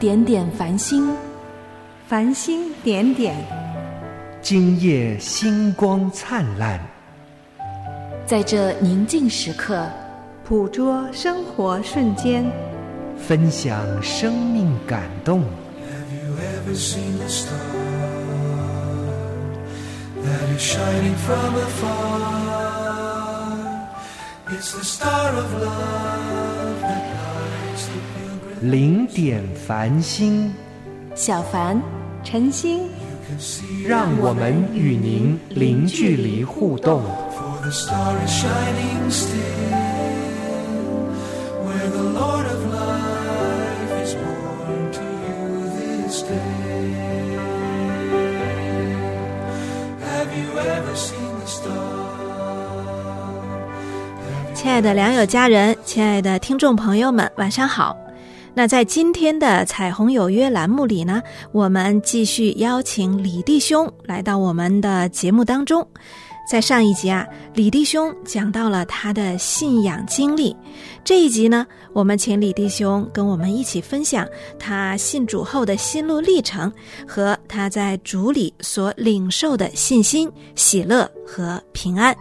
点点繁星， 繁星点点， 今夜星光灿烂。 在这宁静时刻， 捕捉生活瞬间， 分享生命感动。 Have you ever seen the star that is shining from afar? It's the star of love that lights the pilgrim. 零点繁星， 小凡、 晨星， 让我们与您零距离互动。 For the star is shining still, where the Lord of life is born to you this day. Have you ever seen the star? 亲爱的良友家人，亲爱的听众朋友们，晚上好。那在今天的彩虹有约栏目里呢，我们继续邀请李弟兄来到我们的节目当中。在上一集啊，李弟兄讲到了他的信仰经历。这一集呢，我们请李弟兄跟我们一起分享他信主后的心路历程和他在主里所领受的信心、喜乐和平安。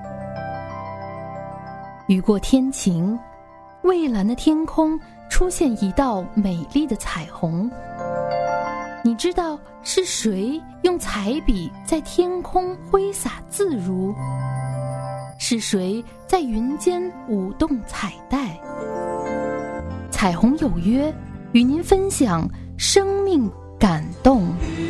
雨过天晴，蔚蓝的天空出现一道美丽的彩虹。你知道是谁用彩笔在天空挥洒自如？是谁在云间舞动彩带？彩虹有约，与您分享生命感动。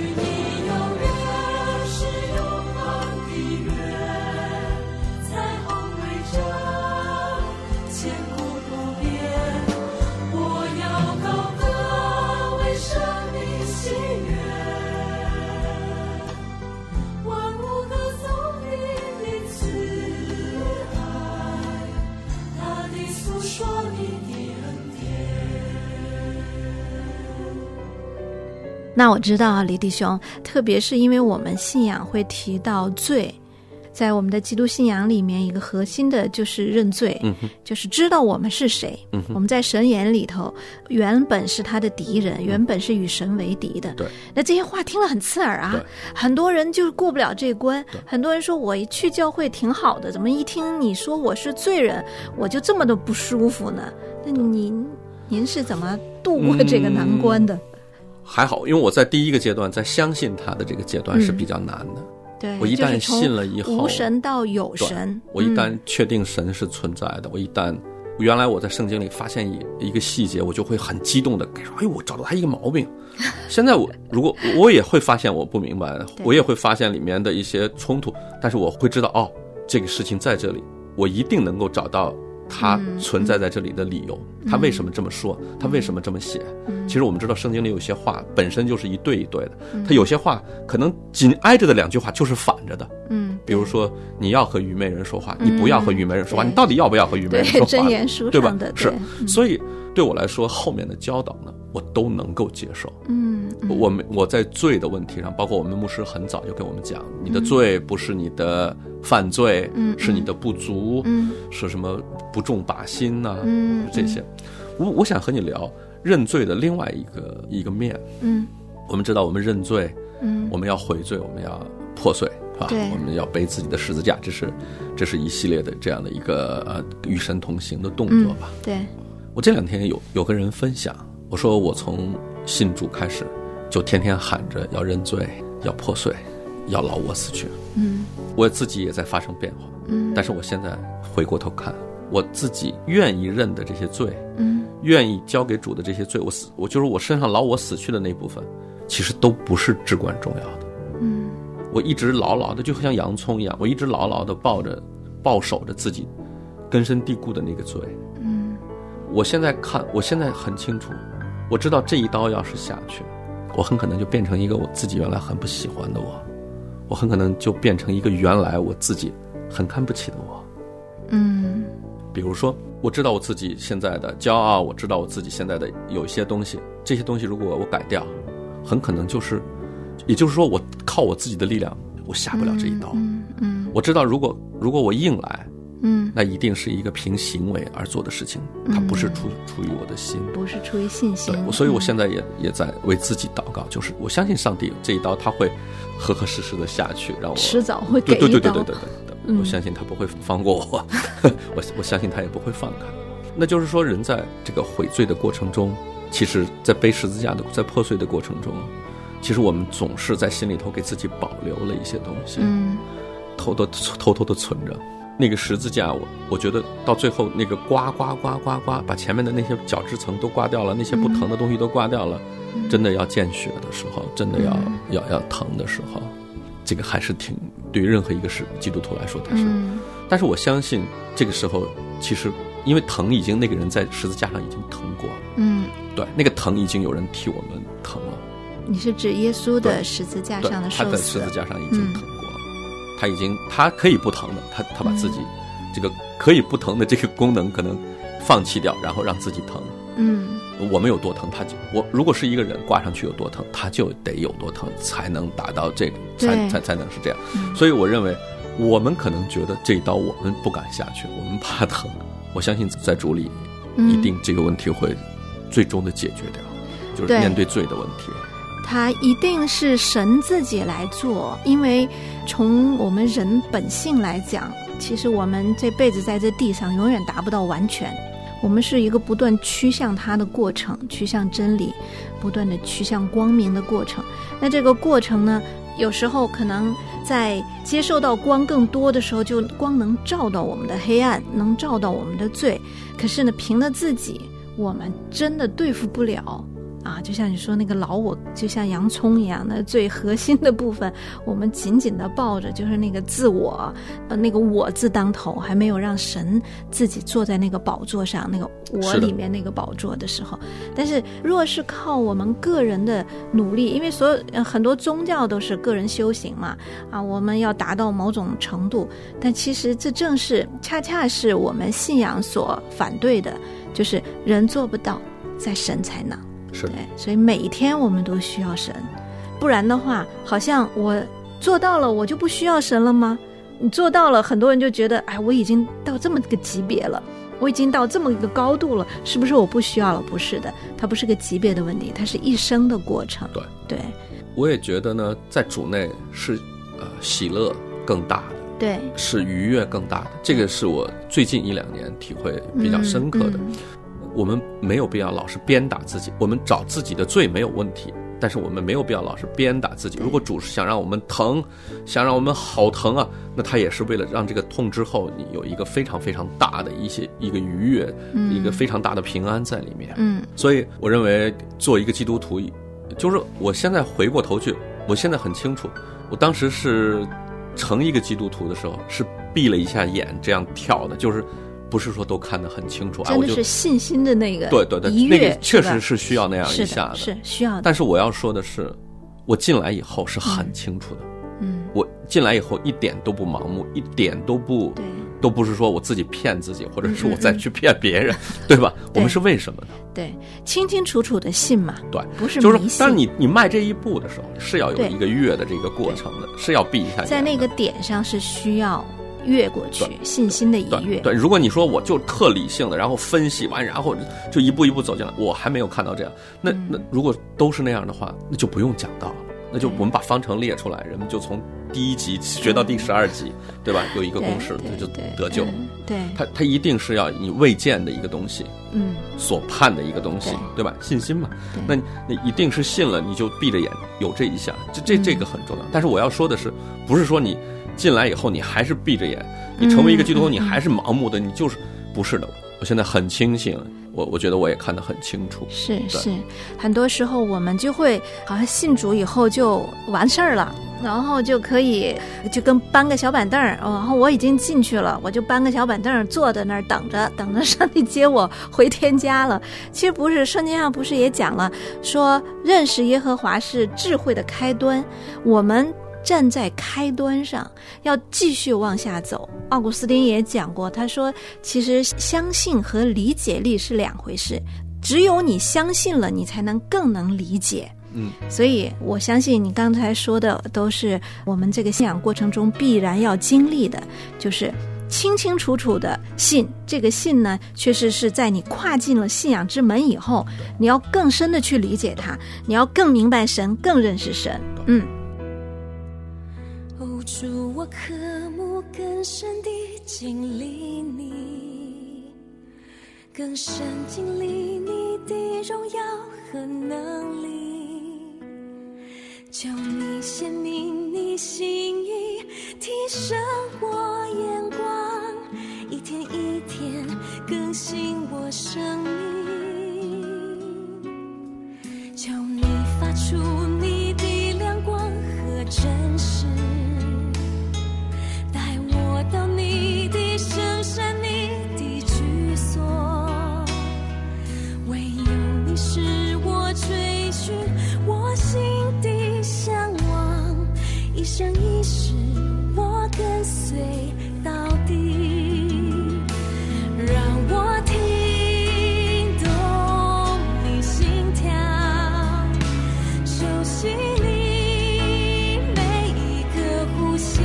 那我知道啊，李弟兄，特别是因为我们信仰会提到罪，在我们的基督信仰里面，一个核心的就是认罪，就是知道我们是谁。我们在神眼里头原本是他的敌人，原本是与神为敌的。 对， 那这些话听了很刺耳啊，很多人就过不了这关。很多人说我一去教会挺好的，怎么一听你说我是罪人，我就这么的不舒服呢？那您是怎么度过这个难关的？ 还好，因为我在第一个阶段，在相信他的这个阶段是比较难的。 对， 我一旦信了以后， 无神到有神， 我一旦确定神是存在的，原来我在圣经里发现一个细节，我就会很激动的说：“哎，我找到他一个毛病。”现在如果我也会发现我不明白，我也会发现里面的一些冲突，但是我会知道哦，这个事情在这里，我一定能够找到他存在在这里的理由，他为什么这么说，他为什么这么写。其实我们知道圣经里有些话本身就是一对一对的，他有些话可能紧挨着的两句话就是反着的。比如说你要和愚昧人说话，你不要和愚昧人说话，你到底要不要和愚昧人说话？ 箴言书上的， 对吧？是，所以对我来说，后面的教导呢，我都能够接受。我在罪的问题上，包括我们牧师很早就跟我们讲，你的罪不是你的犯罪，是你的不足，是什么不中靶心呐，这些。我想和你聊认罪的另外一个面。我们知道我们认罪，我们要悔罪，我们要破碎，是吧？我们要背自己的十字架，这是一系列的这样的一个与神同行的动作吧。 对。 我这两天有跟人分享，我说我从信主开始，就天天喊着要认罪，要破碎，要老我死去。我自己也在发生变化。但是我现在回过头看，我自己愿意认的这些罪，愿意交给主的这些罪，我就是我身上老我死去的那部分，其实都不是至关重要的。我一直牢牢的，就像洋葱一样，我一直牢牢的抱守着自己根深蒂固的那个罪。我现在很清楚，我知道这一刀要是下去，我很可能就变成一个我自己原来很不喜欢的我很可能就变成一个原来我自己很看不起的我。比如说我知道我自己现在的骄傲，我知道我自己现在的有一些东西，这些东西如果我改掉，很可能也就是说我靠我自己的力量我下不了这一刀。我知道如果我硬来， 那一定是一个凭行为而做的事情，它不是出于我的心， 不是出于信心。 对，所以我现在也在为自己祷告，就是我相信上帝这一刀他会合合适适的下去，让我迟早会给一刀。 对，我相信他不会放过我，我相信他也不会放开。那就是说，人在这个悔罪的过程中，其实在背十字架的在破碎的过程中，其实我们总是在心里头给自己保留了一些东西，偷偷的存着。那个十字架，我觉得到最后那个刮，把前面的那些角质层都刮掉了，那些不疼的东西都刮掉了，真的要见血的时候，真的要疼的时候，这个还是挺对于任何一个基督徒来说，它是。但是我相信这个时候，其实因为疼已经那个人在十字架上已经疼过了，对，那个疼已经有人替我们疼了。 你是指耶稣的十字架上的受死？ 他在十字架上已经疼过了。他可以不疼的，他把自己这个可以不疼的这个功能可能放弃掉，然后让自己疼。我们有多疼，我如果是一个人挂上去有多疼，他就得有多疼，才能达到这个，才能是这样。所以我认为，我们可能觉得这一刀我们不敢下去，我们怕疼。我相信在主里，一定这个问题会最终的解决掉，就是面对罪的问题。 它一定是神自己来做，因为从我们人本性来讲，其实我们这辈子在这地上永远达不到完全，我们是一个不断趋向它的过程，趋向真理，不断的趋向光明的过程。那这个过程呢，有时候可能在接受到光更多的时候，就光能照到我们的黑暗，能照到我们的罪，可是呢，凭着自己我们真的对付不了啊，就像你说那个老我，就像洋葱一样的最核心的部分，我们紧紧的抱着，就是那个自我，那个我字当头，还没有让神自己坐在那个宝座上，那个我里面那个宝座的时候。但是若是靠我们个人的努力，因为很多宗教都是个人修行嘛，啊，我们要达到某种程度，但其实这正是恰恰是我们信仰所反对的，就是人做不到，在神才能。 是的， 所以每一天我们都需要神，不然的话，好像我做到了，我就不需要神了吗？你做到了，很多人就觉得，哎，我已经到这么个级别了，我已经到这么一个高度了，是不是我不需要了？不是的，它不是个级别的问题，它是一生的过程。对， 我也觉得呢，在主内是喜乐更大的， 对，是愉悦更大的，这个是我最近1-2年体会比较深刻的。我们没有必要老是鞭打自己，我们找自己的罪没有问题，但是我们没有必要老是鞭打自己。如果主是想让我们疼，想让我们好疼啊，那他也是为了让这个痛之后你有一个非常非常大的一个愉悦，一个非常大的平安在里面。所以我认为做一个基督徒，就是我现在回过头去，我现在很清楚，我当时是成一个基督徒的时候是闭了一下眼这样跳的，就是不是说都看得很清楚， 真的是信心的那个对，那个确实是需要那样一下的， 是需要的。 但是我要说的是，我进来以后是很清楚的，我进来以后一点都不盲目，一点都不是说我自己骗自己，或者是我再去骗别人，对吧？我们是为什么呢？ 对，清清楚楚的信嘛， 对， 不是迷信。 就是当你迈这一步的时候，是要有一个越的这个过程的，是要闭一下眼的， 在那个点上是需要越过去，信心的一越。 对，如果你说我就特理性的，然后分析完，然后就一步一步走进来，我还没有看到这样。那如果都是那样的话，那就不用讲道了，那就我们把方程列出来，人们就从第1集学到第12集，对吧？有一个公式，就得救。 对， 它一定是要你未见的一个东西，所盼的一个东西，对吧？信心嘛，那一定是信了，你就闭着眼有这一下，这个很重要。但是我要说的是，不是说你进来以后你还是闭着眼，你成为一个基督徒你还是盲目的，你就是不是的。我现在很清醒，我觉得我也看得很清楚。 是，很多时候我们就会好像信主以后就完事儿了，然后就可以就跟搬个小板凳，然后我已经进去了，我就搬个小板凳坐在那儿等着上帝接我回天家了。其实不是，圣经上不是也讲了，说认识耶和华是智慧的开端，我们站在开端上，要继续往下走。奥古斯丁也讲过，他说其实相信和理解力是两回事，只有你相信了，你才能更能理解。所以我相信你刚才说的都是我们这个信仰过程中必然要经历的，就是清清楚楚的信，这个信呢，确实是在你跨进了信仰之门以后，你要更深的去理解它，你要更明白神，更认识神。 哦，主，我渴慕更深地经历你，更深经历你的荣耀和能力，求你显明你心意，提升我眼光，一天一天更新我生命，求你发出你的亮光和真实，带我到你的深山，你的居所，唯有你是我追寻我心的向往，一生一世我跟随到底，让我听懂你心跳，熟悉你每一个呼吸，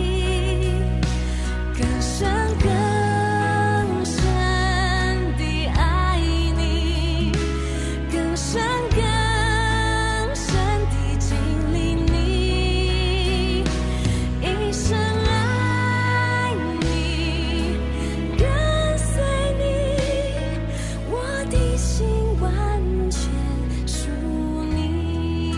更深更深地爱你，更深更深地经历你，一生爱你，跟随你，我的心完全属你。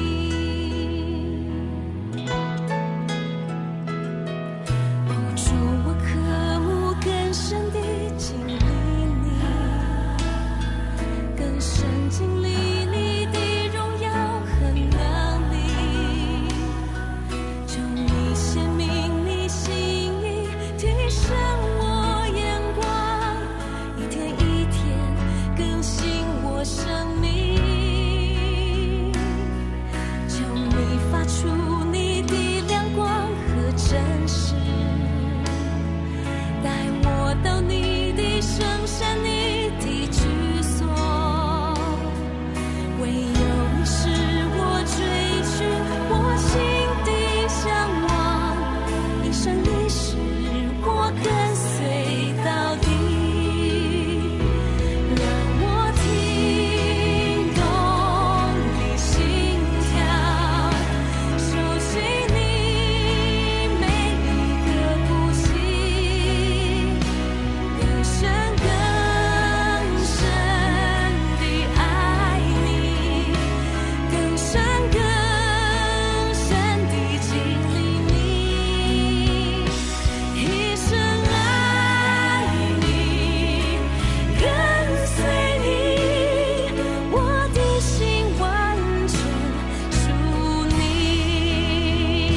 哦，主，我渴慕更深地经历你，更深经历你的荣耀和能力，求你显明你心意，提升我眼光，一天一天更新我生命，求你发出你的亮光和真实，带我到你的圣山，你的居所，唯有你是我追寻我心的向往，一生一世我跟随到底，让我听懂你心跳，熟悉你每一个呼吸，更深更深地爱你，更深更深地经历你，一生爱你，跟随你，我的心完全属你，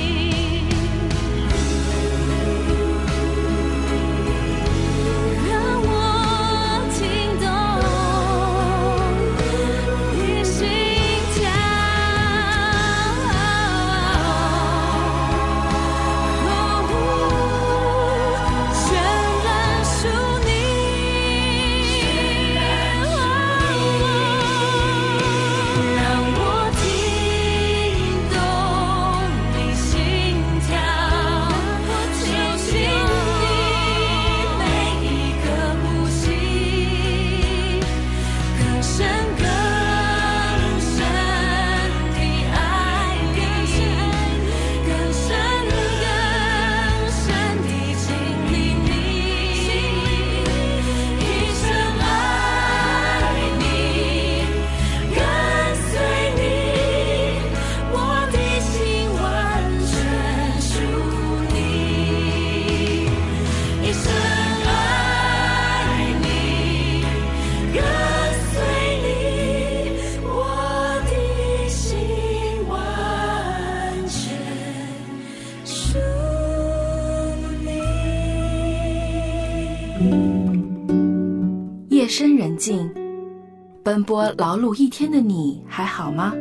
让我听懂你心跳，全然属你，让我听懂你心跳，熟悉你每一个呼吸，更深更深地爱你，更深更深地经历你，一生爱你，跟随你，我的心完全属你，一生爱你，跟随你，我的心完全属你。 夜深人静，奔波劳碌一天的你还好吗？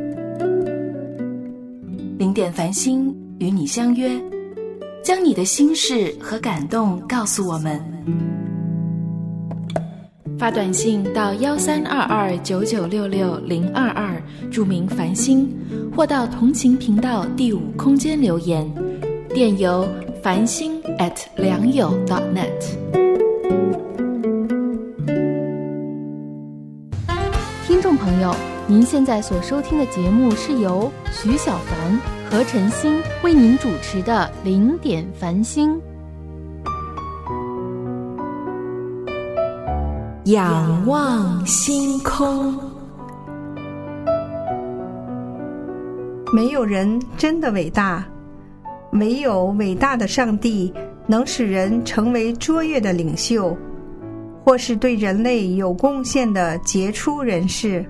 零点繁星与你相约，将你的心事和感动告诉我们。发短信到13229966-022，注明繁星，或到同情频道第5空间留言，电邮繁星@良友.net。 听众朋友，您现在所收听的节目是由徐小凡、何晨星为您主持的零点繁星。 仰望星空。 没有人真的伟大，唯有伟大的上帝能使人成为卓越的领袖，或是对人类有贡献的杰出人士。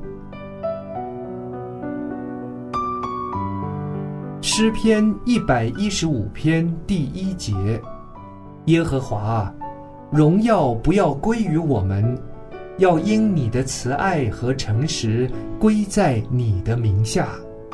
诗篇115篇第1节：耶和华啊，荣耀不要归于我们，要因你的慈爱和诚实归在你的名下。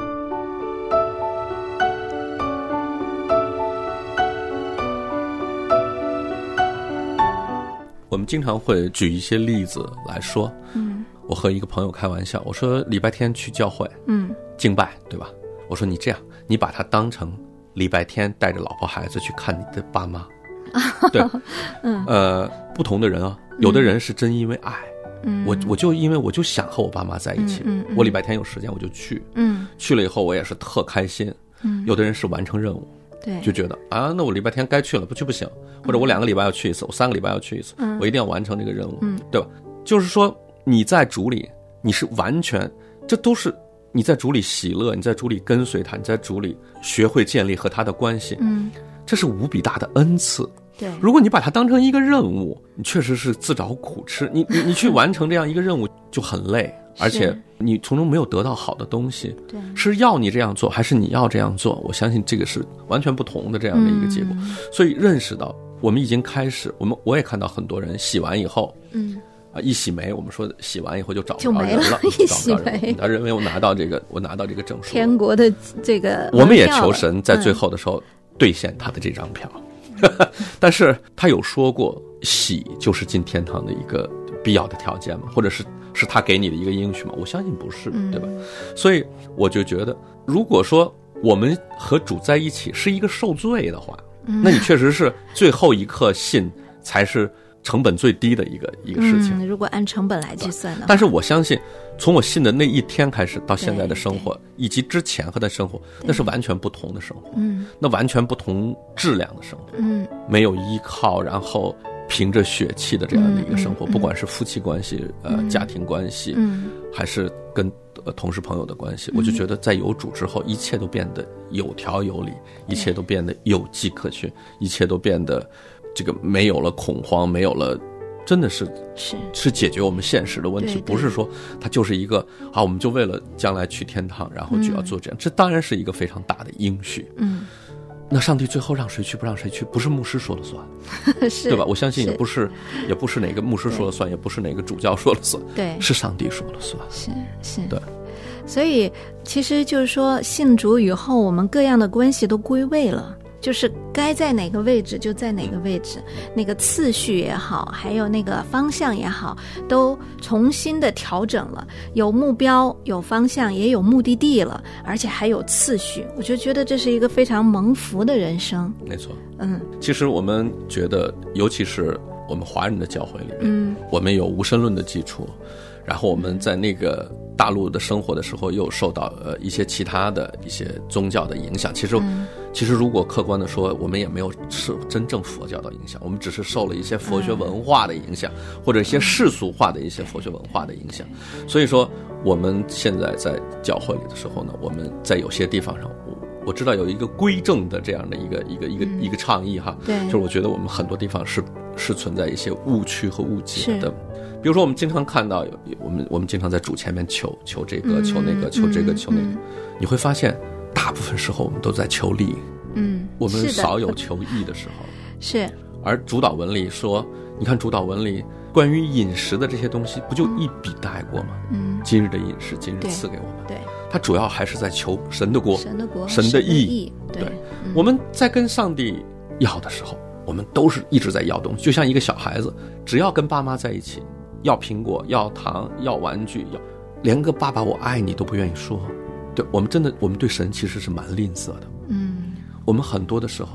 我们经常会举一些例子来说，我和一个朋友开玩笑，我说礼拜天去教会，敬拜，对吧？我说你这样，你把它当成礼拜天带着老婆孩子去看你的爸妈，对，不同的人啊，有的人是真因为爱，我就因为我就想和我爸妈在一起，我礼拜天有时间我就去，去了以后我也是特开心，有的人是完成任务。 对， 就觉得啊，那我礼拜天该去了，不去不行，或者我2个礼拜要去一次，我3个礼拜要去一次，我一定要完成这个任务，对吧？就是说你在主里，你是完全，这都是你在主里喜乐，你在主里跟随他，你在主里学会建立和他的关系，这是无比大的恩赐。 对， 如果你把它当成一个任务，你确实是自找苦吃，你去完成这样一个任务就很累，而且你从中没有得到好的东西。 对， 是要你这样做还是你要这样做，我相信这个是完全不同的这样的一个结果。所以认识到我们已经开始，我也看到很多人洗完以后，一洗没，我们说洗完以后就找不着人了， 一洗没， 他认为我拿到这个证书， 天国的这个， 我们也求神在最后的时候兑现他的这张票。但是他有说过洗就是进天堂的一个必要的条件吗？或者是他给你的一个应许吗？我相信不是，对吧？所以我就觉得，如果说我们和主在一起是一个受罪的话，那你确实是最后一刻信才是成本最低的一个事情。 如果按成本来计算的话， 但是我相信从我信的那一天开始到现在的生活，以及之前和的生活，那是完全不同的生活，那完全不同质量的生活，没有依靠，然后凭着血气的这样的一个生活，不管是夫妻关系、家庭关系，还是跟同事朋友的关系，我就觉得在有主之后，一切都变得有条有理，一切都变得有迹可循，一切都变得这个没有了恐慌，没有了。真的是解决我们现实的问题，不是说它就是一个我们就为了将来去天堂，然后就要做这样，这当然是一个非常大的应许。那上帝最后让谁去不让谁去，不是牧师说了算，对吧？我相信也不是哪个牧师说了算，也不是哪个主教说了算， 对， 是上帝说了算， 是， 对。 所以其实就是说，信主以后，我们各样的关系都归位了。就是该在哪个位置就在哪个位置，那个次序也好，还有那个方向也好，都重新的调整了，有目标，有方向，也有目的地了，而且还有次序。我就觉得这是一个非常蒙福的人生。 没错，其实我们觉得，尤其是我们华人的教会里面，我们有无神论的基础，然后我们在那个大陆的生活的时候，又受到一些其他的一些宗教的影响。其实如果客观的说，我们也没有受真正佛教的影响，我们只是受了一些佛学文化的影响，或者一些世俗化的一些佛学文化的影响。所以说，我们现在在教会里的时候呢，我们在有些地方上，我知道有一个归正的这样的一个倡议哈， 对， 就是我觉得我们很多地方是存在一些误区和误解的。比如说我们经常看到我们经常在主前面求这个求那个求这个求那个，你会发现大部分时候我们都在求利，我们少有求义的时候。 是。 而主祷文里说，你看主祷文里关于饮食的这些东西，不就一笔带过吗？今日的饮食今日赐给我们。 对， 他主要还是在求神的国、神的义。对，我们在跟上帝要的时候，我们都是一直在要东西，就像一个小孩子，只要跟爸妈在一起，要苹果、要糖、要玩具，连个爸爸我爱你都不愿意说。对，我们对神其实是蛮吝啬的。我们很多的时候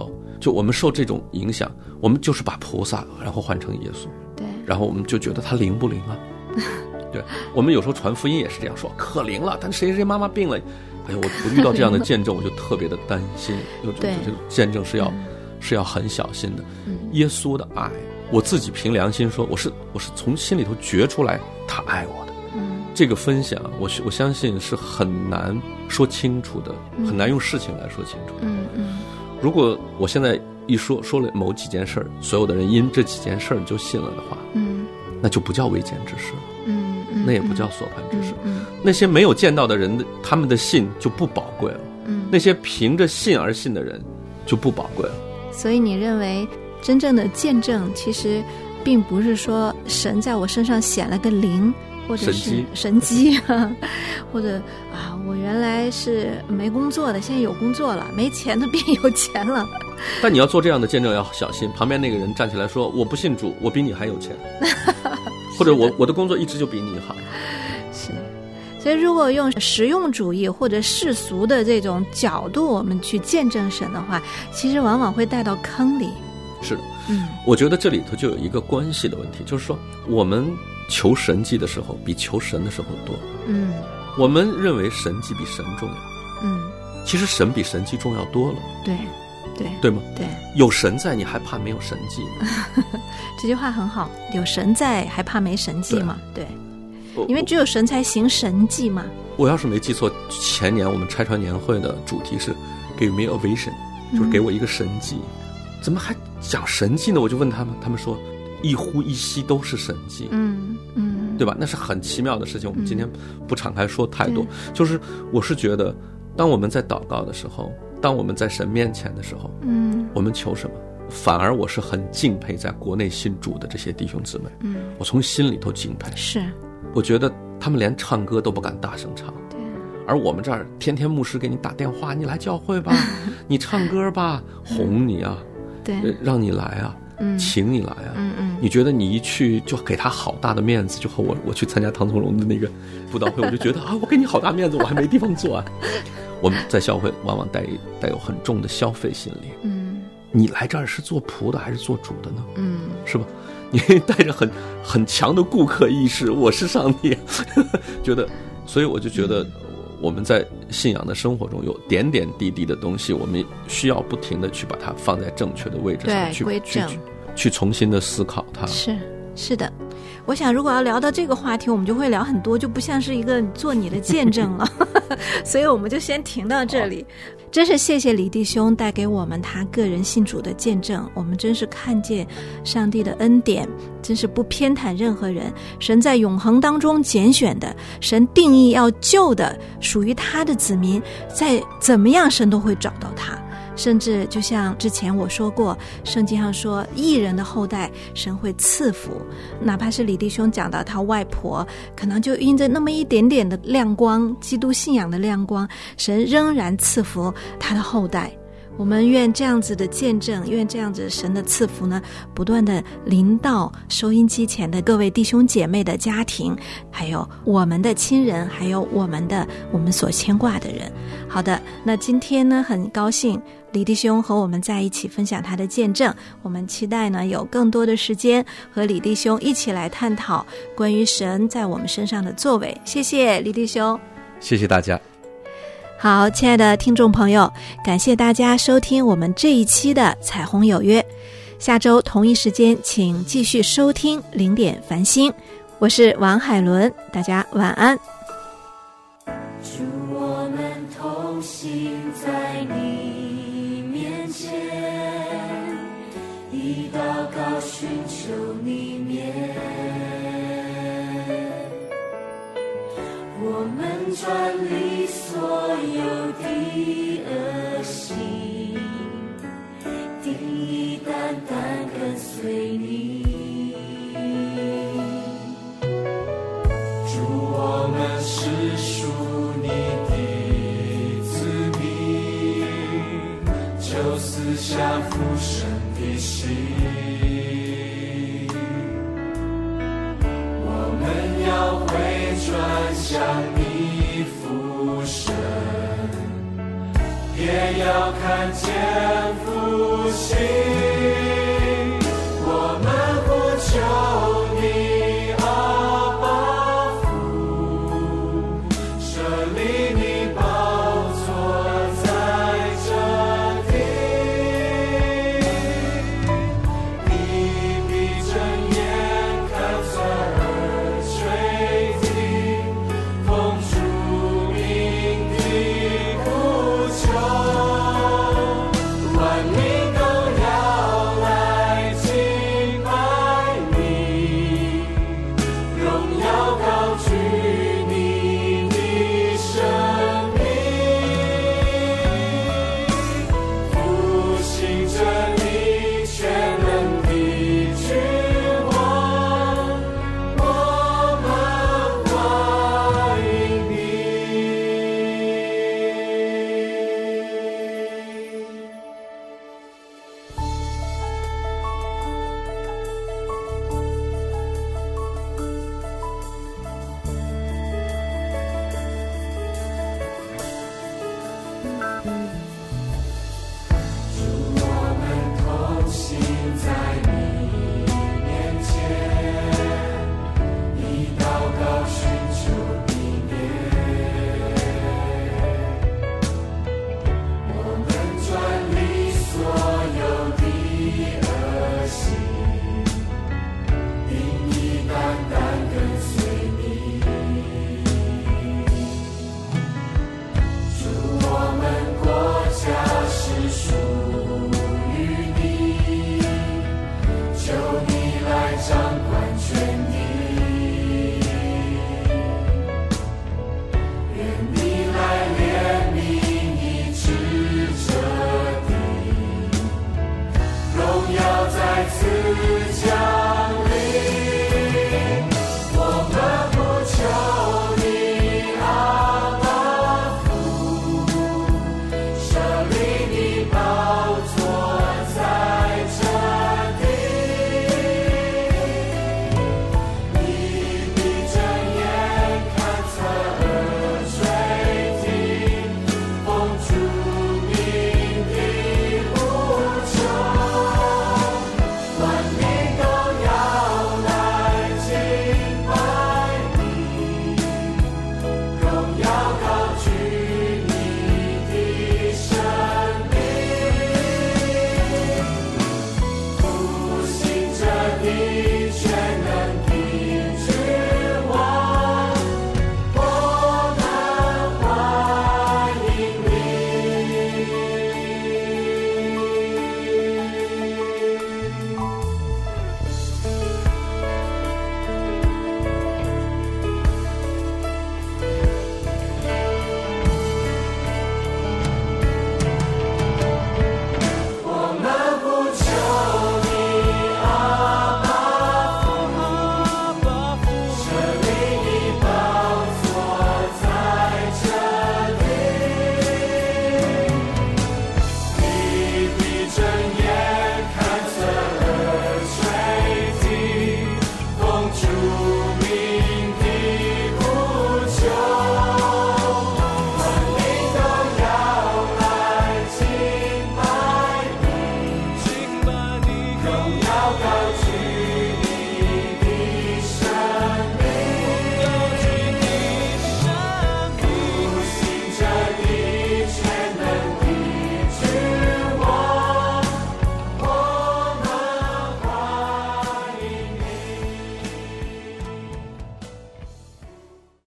就我们受这种影响，我们就是把菩萨然后换成耶稣， 对， 然后我们就觉得他灵不灵啊？对，我们有时候传福音也是这样说，可灵了，但谁谁妈妈病了，哎呦，我遇到这样的见证，我就特别的担心，这个见证是要很小心的。耶稣的爱，我自己凭良心说，我是从心里头觉出来他爱我的。这个分享，我相信是很难说清楚的，很难用事情来说清楚。如果我现在一说了某几件事儿，所有的人因这几件事儿就信了的话，那就不叫未见之事了，那也不叫所盼之事。那些没有见到的人，他们的信就不宝贵了。那些凭着信而信的人就不宝贵了。 所以你认为真正的见证，其实并不是说神在我身上显了个灵，或者是神迹或者我原来是没工作的，现在有工作了，没钱的变有钱了。 但你要做这样的见证要小心，旁边那个人站起来说我不信主，我比你还有钱或者我的工作一直就比你好。 是，所以如果用实用主义或者世俗的这种角度我们去见证神的话，其实往往会带到坑里。 是的，我觉得这里头就有一个关系的问题，就是说我们求神迹的时候比求神的时候多。我们认为神迹比神重要。其实神比神迹重要多了。对吗？对，有神在，你还怕没有神迹吗？ 这句话很好，有神在还怕没神迹吗？对，因为只有神才行神迹嘛。 我要是没记错，前年我们拆穿年会的主题是 Give me a vision， 就是给我一个神迹。怎么还讲神迹呢？我就问他们说一呼一吸都是神迹。对吧？那是很奇妙的事情，我们今天不敞开说太多。就是我是觉得当我们在祷告的时候，当我们在神面前的时候，我们求什么？反而我是很敬佩在国内信主的这些弟兄姊妹，我从心里头敬佩。 是， 我觉得他们连唱歌都不敢大声唱， 对。 而我们这儿天天牧师给你打电话，你来教会吧，你唱歌吧，哄你啊， 对， 让你来啊，请你来啊，你觉得你一去就给他好大的面子，就和我去参加唐从容的那个布道会，我就觉得啊，我给你好大面子，我还没地方坐啊。我们在教会往往带有很重的消费心理。你来这儿是做仆的还是做主的呢？是吧？你带着很强的顾客意识，我是上帝，觉得，所以我就觉得我们在信仰的生活中有点点滴滴的东西，我们需要不停的去把它放在正确的位置上，去重新的思考它。 是的。我想如果要聊到这个话题，我们就会聊很多，就不像是一个做你的见证了所以我们就先停到这里。真是谢谢李弟兄带给我们他个人信主的见证，我们真是看见上帝的恩典，真是不偏袒任何人，神在永恒当中拣选的，神定义要救的属于他的子民，在怎么样神都会找到他。甚至就像之前我说过，圣经上说义人的后代神会赐福，哪怕是李弟兄讲到他外婆可能就因着那么一点点的亮光，基督信仰的亮光，神仍然赐福他的后代。我们愿这样子的见证，愿这样子神的赐福呢，不断的临到收音机前的各位弟兄姐妹的家庭，还有我们的亲人，还有我们所牵挂的人。好的，那今天呢，很高兴李弟兄和我们在一起分享他的见证，我们期待呢有更多的时间和李弟兄一起来探讨关于神在我们身上的作为。谢谢李弟兄。 谢谢大家。 好，亲爱的听众朋友，感谢大家收听我们这一期的彩虹有约，下周同一时间请继续收听零点繁星，我是王海伦，大家晚安。 主，我们同行在你面前，以祷告寻求你面，我们转离所有的恶行，定义单单跟随你。主，我们是属你的子民，就思想父神的心，我们要回转向你父神，也要看见父心。